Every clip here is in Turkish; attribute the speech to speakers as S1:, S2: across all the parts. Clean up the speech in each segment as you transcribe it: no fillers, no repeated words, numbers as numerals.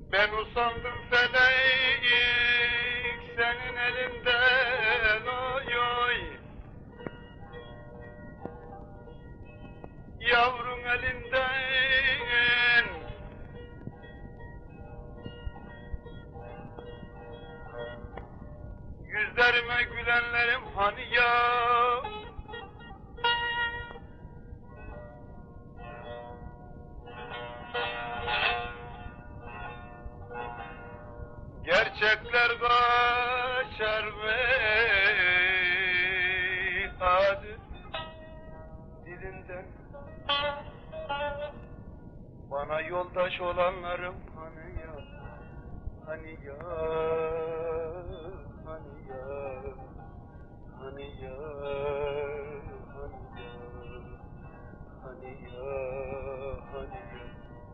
S1: Ben usandım felek senin elinden oy oy. Yavrun elinden yüzlerime gülenlerim hani ya. Gerçekler kaçar mı hadi dilinden. Bana yoldaş olanlarım hani ya, hani ya, hani ya, hani ya, hani ya, hani ya, hani ya.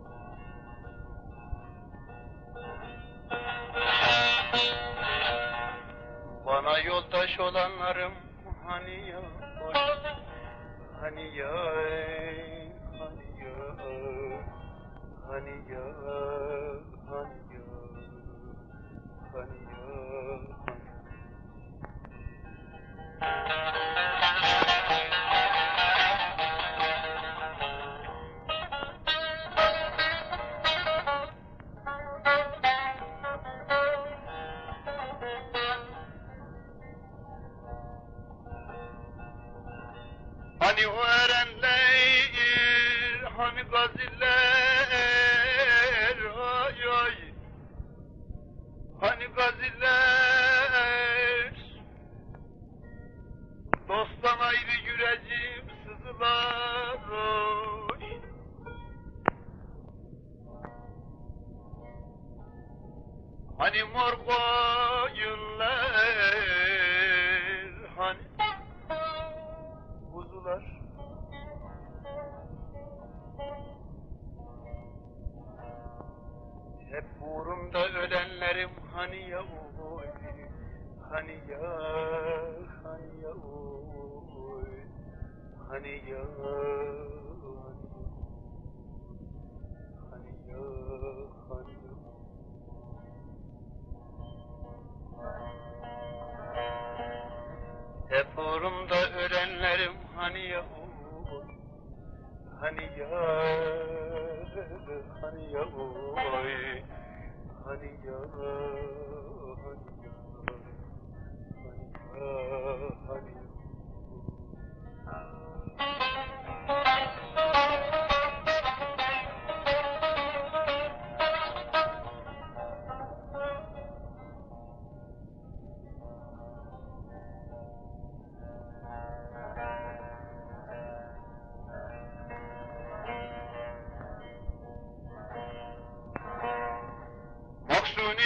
S1: Bana yoldaş olanlarım hani ya, oy, hani ya, hani ya, hani ya, hani ya, hani ya, hani o erenler, hani gaziller, oy oy, hani gaziller, dosttan ayrı yüreğim sızılar, oy. Hani mor koyunlar, hani kuzular, hep uğrumda ölenlerim hani ya oy, hani ya, hani ya oy, hani ya, hani ya, hani ya. Hep uğrumda ölenlerim hani ya oy, hani ya, hani ya oy, hani ya, hani ya, hani ya, hani ya. Maksuni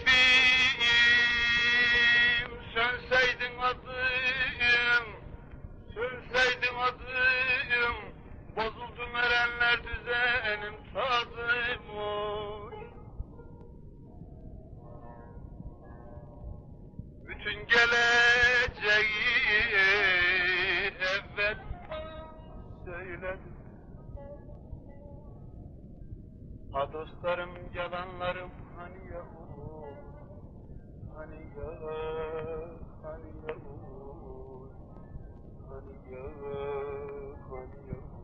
S1: Şerifim, sönseydin adım, sönseydin adım, bozuldu erenler düzenim tadım oy. Bütün geleceği evvel söyledim. Ha dostlarım, yalanlarım hani ya oy, hani ya, hani ya oy, hani ya, hani ya.